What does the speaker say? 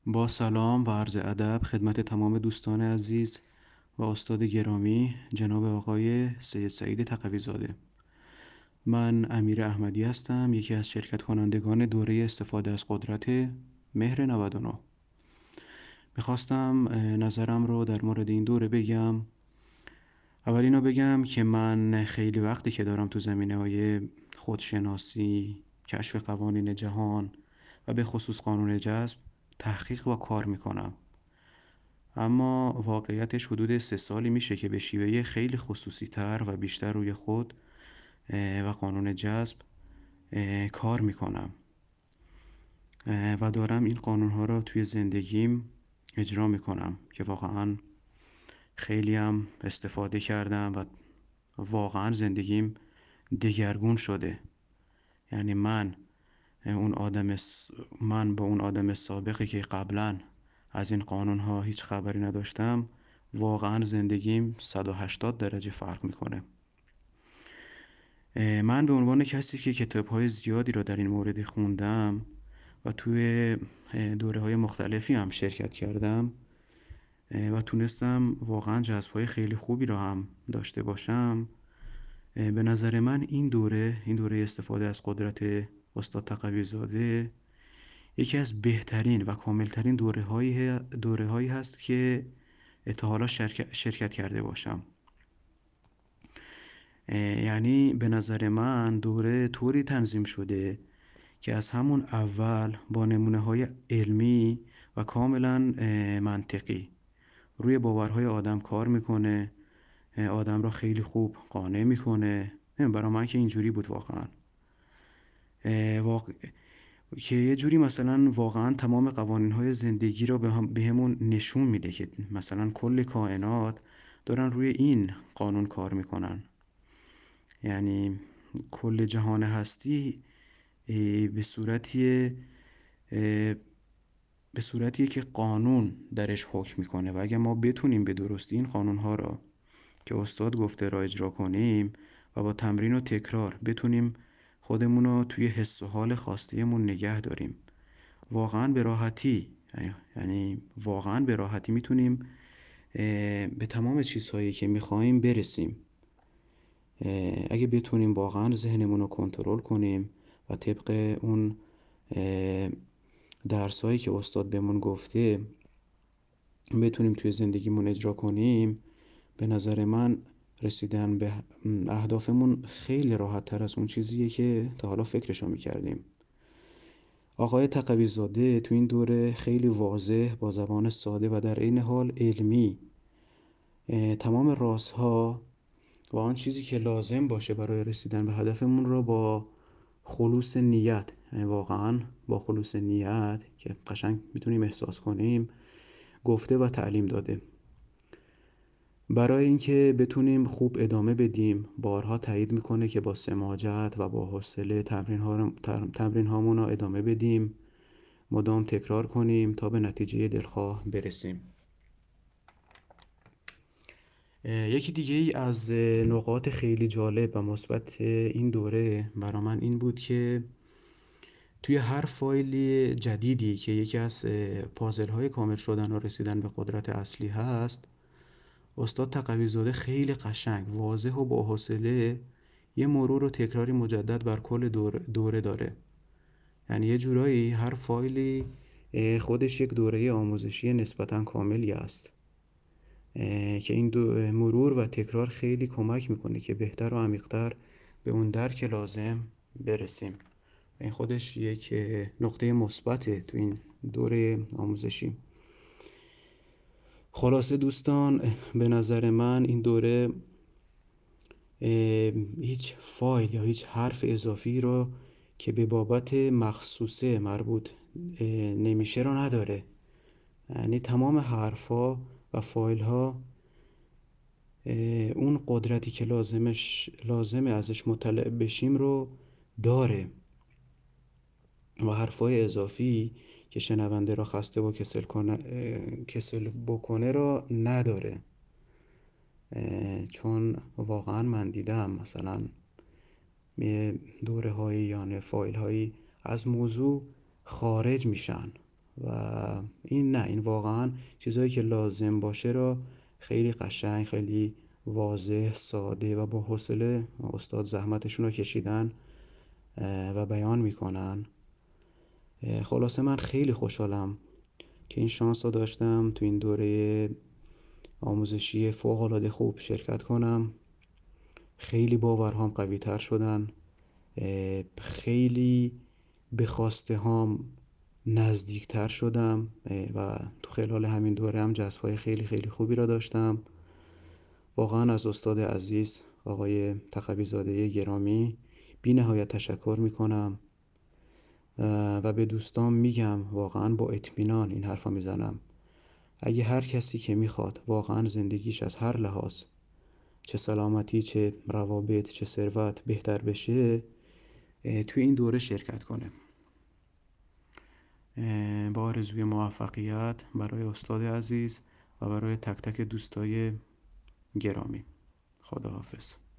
با سلام و عرض ادب خدمت تمام دوستان عزیز و استاد گرامی جناب آقای سید سعید تقوی‌زاده. من امیر احمدی هستم، یکی از شرکت کنندگان دوره استفاده از قدرت مهر 99. میخواستم نظرم رو در مورد این دوره بگم. اولینا بگم که من خیلی وقتی که دارم تو زمینه‌های خودشناسی، کشف قوانین جهان و به خصوص قانون جذب تحقیق و کار میکنم. اما واقعیتش حدود 3 سالی میشه که به شیوه خیلی خصوصی تر و بیشتر روی خود و قانون جذب کار میکنم و دارم این قانون ها را توی زندگیم اجرا میکنم که واقعا خیلی هم استفاده کردم و واقعا زندگیم دگرگون شده. یعنی من با اون آدم سابقی که قبلا از این قانون ها هیچ خبری نداشتم، واقعا زندگیم 180 درجه فرق میکنه. من به عنوان کسی که کتاب های زیادی را در این مورد خوندم و توی دوره های مختلفی هم شرکت کردم و تونستم واقعا جذب های خیلی خوبی را هم داشته باشم، به نظر من این دوره استفاده از قدرت استاد تقوی‌زاده یکی از بهترین و کاملترین دوره هایی هست که تا حالا شرکت کرده باشم. یعنی به نظر من دوره طوری تنظیم شده که از همون اول با نمونه های علمی و کاملا منطقی روی باورهای آدم کار میکنه، آدم را خیلی خوب قانع میکنه. برای من که اینجوری بود واقعا. واقع... که یه جوری مثلا واقعا تمام قوانین های زندگی را بهمون نشون میده که مثلا کل کائنات دارن روی این قانون کار میکنن. یعنی کل جهان هستی به صورتیه به صورتیه که قانون درش حکم میکنه و اگر ما بتونیم به درستی این قانون ها را که استاد گفته را اجرا کنیم و با تمرین و تکرار بتونیم خودمون رو توی حس و حال خواسته‌مون نگه داریم، واقعا به راحتی، یعنی واقعا به راحتی میتونیم به تمام چیزهایی که میخوایم برسیم. اگه بتونیم واقعا ذهنمون رو کنترل کنیم و طبق اون درسایی که استاد بهمون گفته بتونیم توی زندگیمون اجرا کنیم، به نظر من رسیدن به اهدافمون خیلی راحت تر از اون چیزیه که تا حالا فکرشو میکردیم. آقای تقوی‌زاده تو این دوره خیلی واضح با زبان ساده و در عین حال علمی تمام رازها و آن چیزی که لازم باشه برای رسیدن به هدفمون رو با خلوص نیت، یعنی واقعا با خلوص نیت که قشنگ میتونیم احساس کنیم، گفته و تعلیم داده. برای اینکه بتونیم خوب ادامه بدیم، بارها تایید میکنه که با سماجت و با حوصله تمرین هامون رو ادامه بدیم، مدام تکرار کنیم تا به نتیجه دلخواه برسیم. یکی دیگه ای از نقاط خیلی جالب و مثبت این دوره برای من این بود که توی هر فایل جدیدی که یکی از پازل های کامل شدن و رسیدن به قدرت اصلی هست، استاد تقوی‌زاده خیلی قشنگ، واضح و با حوصله یه مرور و تکراری مجدد بر کل دوره داره. یعنی یه جورایی هر فایلی خودش یک دوره آموزشی نسبتاً کاملی است که این مرور و تکرار خیلی کمک میکنه که بهتر و عمیق‌تر به اون درک لازم برسیم. این خودش یک نقطه مثبته تو این دوره آموزشی. خلاصه دوستان، به نظر من این دوره هیچ فایل یا هیچ حرف اضافی رو که به بابت مخصوصه مربوط نمیشه رو نداره. یعنی تمام حرفا و فایل ها اون قدرتی که لازمه ازش مطلع بشیم رو داره و حرفای اضافی که شنونده را خسته و کسل بکنه را نداره. چون واقعا من دیدم مثلا دوره هایی یا فایل هایی از موضوع خارج میشن و این واقعا چیزهایی که لازم باشه را خیلی قشنگ، خیلی واضح، ساده و با حوصله استاد زحمتشون رو کشیدن و بیان میکنن. خلاصه من خیلی خوشحالم که این شانس رو داشتم تو این دوره آموزشی فوق‌العاده خوب شرکت کنم. خیلی باورهام قوی تر شدن، خیلی به خواسته هام نزدیکتر شدم و تو خلال همین دوره هم جذب‌های خیلی خیلی خوبی را داشتم. واقعا از استاد عزیز آقای تقوی‌زاده گرامی بی نهایت تشکر میکنم و به دوستان میگم، واقعا با اطمینان این حرفا میزنم، اگه هر کسی که میخواد واقعا زندگیش از هر لحاظ، چه سلامتی، چه روابط، چه ثروت بهتر بشه، توی این دوره شرکت کنه. با آرزوی موفقیت برای استاد عزیز و برای تک تک دوستای گرامی. خداحافظ.